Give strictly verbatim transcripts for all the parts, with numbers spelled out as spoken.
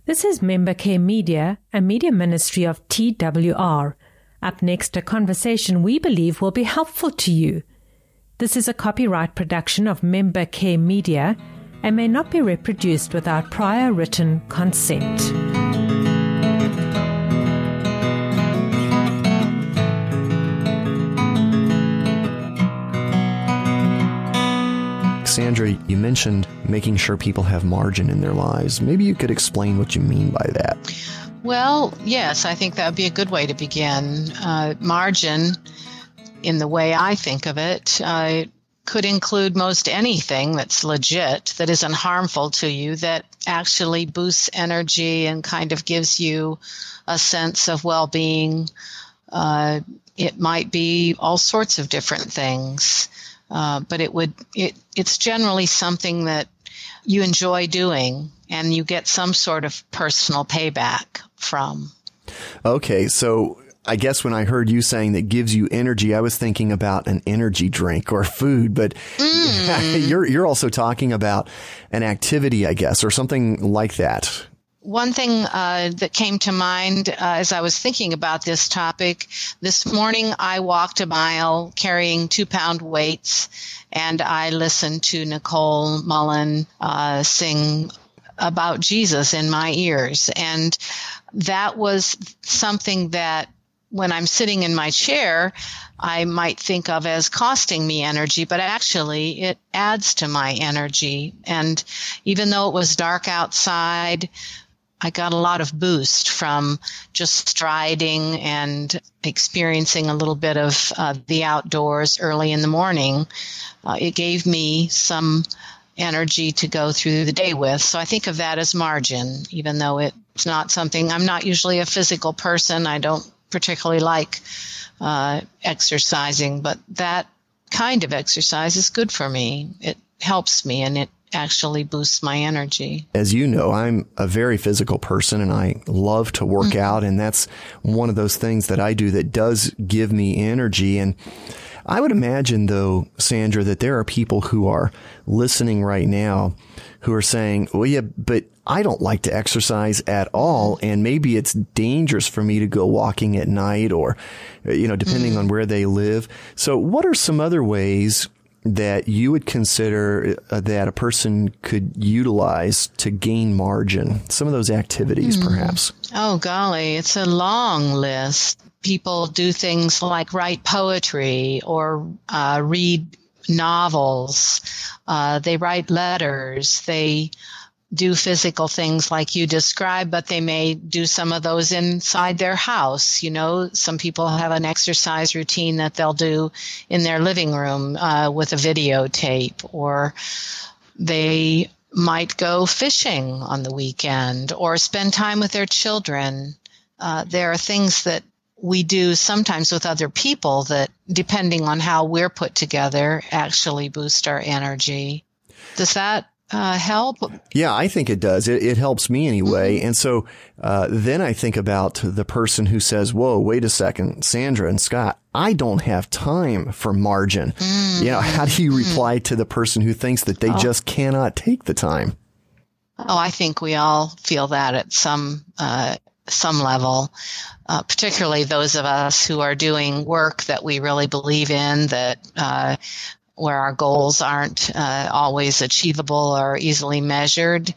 This is Member Care Media, a media ministry of T W R. Up next, a conversation we believe will be helpful to you. This is a copyright production of Member Care Media and may not be reproduced without prior written consent. Sandra, you mentioned making sure people have margin in their lives. Maybe you could explain what you mean by that. Well, yes, I think that would be a good way to begin. Uh, margin, in the way I think of it, uh, could include most anything that's legit, that isn't harmful to you, that actually boosts energy and kind of gives you a sense of well-being. Uh, it might be all sorts of different things. Uh, but it would, it, it's generally something that you enjoy doing and you get some sort of personal payback from. Okay. So I guess when I heard you saying that gives you energy, I was thinking about an energy drink or food, but mm. you're, you're also talking about an activity, I guess, or something like that. One thing uh, that came to mind uh, as I was thinking about this topic, this morning I walked a mile carrying two-pound weights, and I listened to Nicole Mullen uh, sing about Jesus in my ears. And that was something that when I'm sitting in my chair, I might think of as costing me energy, but actually it adds to my energy. And even though it was dark outside, I got a lot of boost from just striding and experiencing a little bit of uh, the outdoors early in the morning. Uh, it gave me some energy to go through the day with. So I think of that as margin, even though it's not something, I'm not usually a physical person. I don't particularly like uh, exercising, but that kind of exercise is good for me. It helps me and it actually boosts my energy. As you know, I'm a very physical person and I love to work mm-hmm. out. And that's one of those things that I do that does give me energy. And I would imagine, though, Sandra, that there are people who are listening right now who are saying, well, yeah, but I don't like to exercise at all. And maybe it's dangerous for me to go walking at night or, you know, depending mm-hmm. on where they live. So what are some other ways that you would consider uh, that a person could utilize to gain margin? Some of those activities, mm. perhaps. Oh, golly, it's a long list. People do things like write poetry or uh, read novels. Uh, they write letters. They do physical things like you described, but they may do some of those inside their house. You know, some people have an exercise routine that they'll do in their living room uh, with a videotape, or they might go fishing on the weekend or spend time with their children. Uh, there are things that we do sometimes with other people that, depending on how we're put together, actually boost our energy. Does that Uh, help? Yeah, I think it does. It, it helps me anyway. Mm-hmm. And so uh, then I think about the person who says, whoa, wait a second, Sandra and Scott, I don't have time for margin. Mm-hmm. You know, how do you reply to the person who thinks that they oh. just cannot take the time? Oh, I think we all feel that at some uh, some level, uh, particularly those of us who are doing work that we really believe in, that uh where our goals aren't uh, always achievable or easily measured.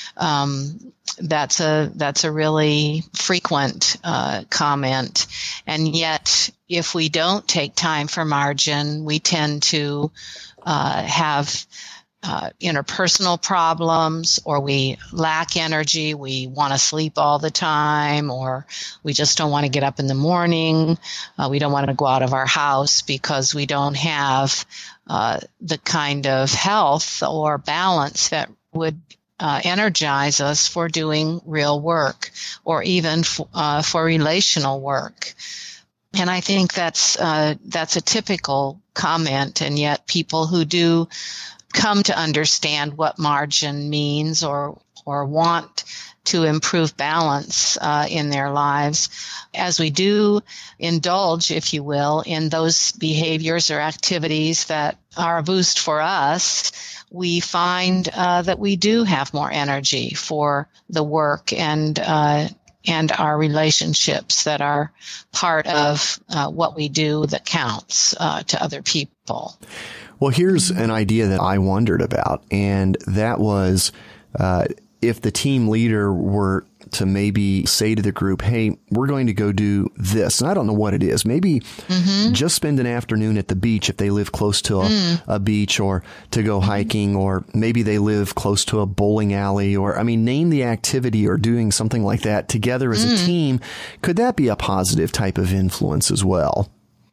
Um, that's a that's a really frequent uh, comment. And yet, if we don't take time for margin, we tend to uh, have uh, interpersonal problems, or we lack energy. We want to sleep all the time, or we just don't want to get up in the morning. Uh, we don't want to go out of our house because we don't have uh, the kind of health or balance that would uh, energize us for doing real work, or even f- uh, for relational work. And I think that's uh, that's a typical comment, and yet people who do come to understand what margin means, or or want to improve balance uh, in their lives. As we do indulge, if you will, in those behaviors or activities that are a boost for us, we find uh, that we do have more energy for the work and uh, and our relationships that are part of uh, what we do that counts uh, to other people. Well, here's an idea that I wondered about, and that was uh, if the team leader were to maybe say to the group, hey, we're going to go do this. And I don't know what it is. Maybe mm-hmm. just spend an afternoon at the beach if they live close to a, mm. a beach, or to go hiking, or maybe they live close to a bowling alley, or, I mean, name the activity or doing something like that together as mm. a team. Could that be a positive type of influence as well?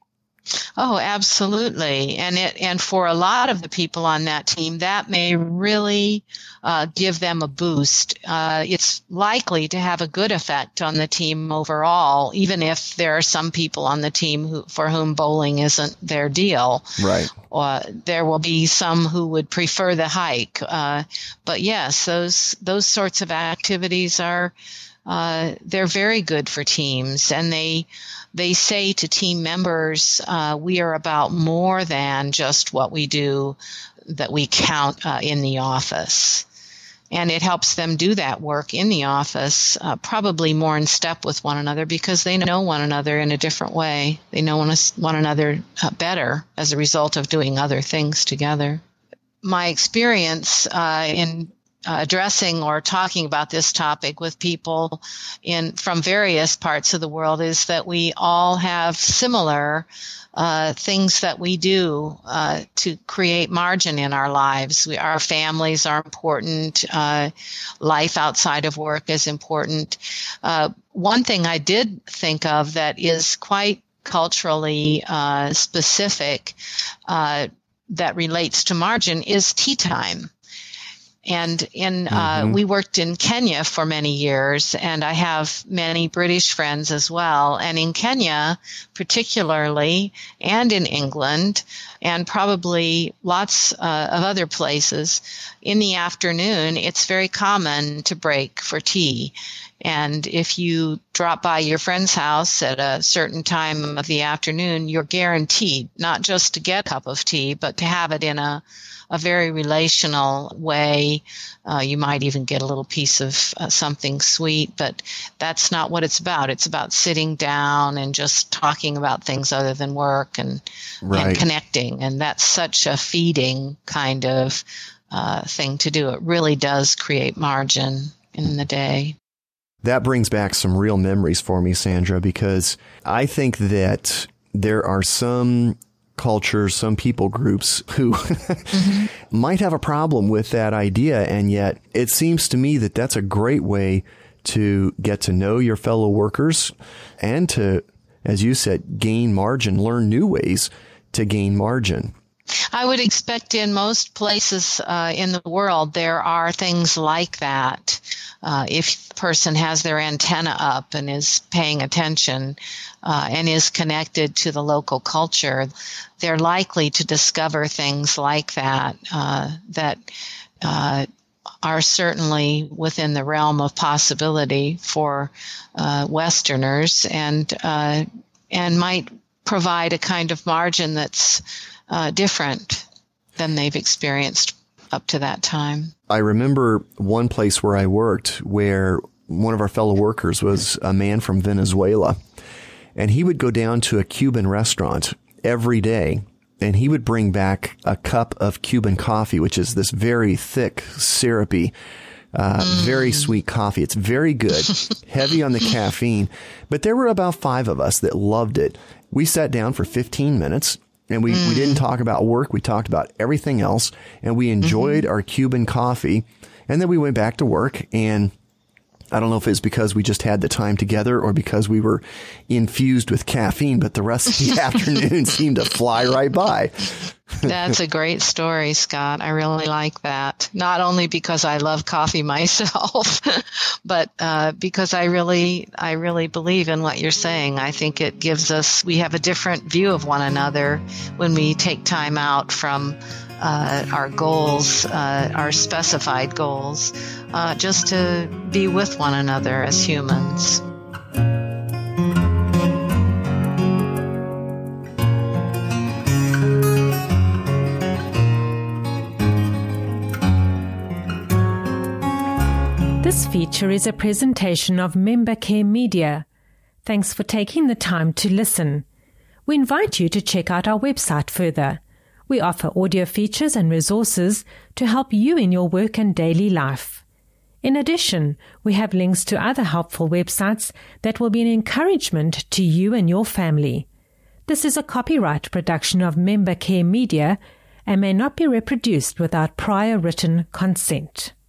Oh, absolutely. And it, and for a lot of the people on that team, that may really uh, give them a boost. Uh, it's likely to have a good effect on the team overall, even if there are some people on the team who, for whom bowling isn't their deal. Right. Uh, there will be some who would prefer the hike. Uh, but yes, those, those sorts of activities are, uh, they're very good for teams, and they, They say to team members, uh, we are about more than just what we do that we count uh, in the office. And it helps them do that work in the office, uh, probably more in step with one another, because they know one another in a different way. They know one, one another uh, better as a result of doing other things together. My experience uh, in Uh, addressing or talking about this topic with people in from various parts of the world is that we all have similar uh, things that we do uh, to create margin in our lives. We, our families are important. Uh, life outside of work is important. Uh, one thing I did think of that is quite culturally uh, specific uh, that relates to margin is tea time. And in, uh, mm-hmm. we worked in Kenya for many years, and I have many British friends as well. And in Kenya, particularly, and in England, and probably lots uh, of other places, in the afternoon, it's very common to break for tea. And if you drop by your friend's house at a certain time of the afternoon, you're guaranteed not just to get a cup of tea, but to have it in a a very relational way. Uh, you might even get a little piece of uh, something sweet, but that's not what it's about. It's about sitting down and just talking about things other than work and, right. and connecting. And that's such a feeding kind of uh, thing to do. It really does create margin in the day. That brings back some real memories for me, Sandra, because I think that there are some cultures, some people groups who mm-hmm. might have a problem with that idea. And yet it seems to me that that's a great way to get to know your fellow workers and to, as you said, gain margin, learn new ways to gain margin. I would expect in most places uh, in the world there are things like that. Uh, if a person has their antenna up and is paying attention uh, and is connected to the local culture, they're likely to discover things like that uh, that uh, are certainly within the realm of possibility for uh, Westerners, and uh, and might provide a kind of margin that's Uh, different than they've experienced up to that time. I remember one place where I worked where one of our fellow workers was a man from Venezuela, and he would go down to a Cuban restaurant every day, and he would bring back a cup of Cuban coffee, which is this very thick, syrupy, uh, mm. very sweet coffee. It's very good, heavy on the caffeine, but there were about five of us that loved it. We sat down for fifteen minutes. And we, mm. we didn't talk about work. We talked about everything else. And we enjoyed mm-hmm. our Cuban coffee. And then we went back to work. And I don't know if it's because we just had the time together or because we were infused with caffeine, but the rest of the afternoon seemed to fly right by. That's a great story, Scott. I really like that. Not only because I love coffee myself, but uh, because I really, I really believe in what you're saying. I think it gives us, we have a different view of one another when we take time out from uh, our goals, uh, our specified goals, uh, just to be with one another as humans. This feature is a presentation of Member Care Media. Thanks for taking the time to listen. We invite you to check out our website further. We offer audio features and resources to help you in your work and daily life. In addition, we have links to other helpful websites that will be an encouragement to you and your family. This is a copyright production of Member Care Media and may not be reproduced without prior written consent.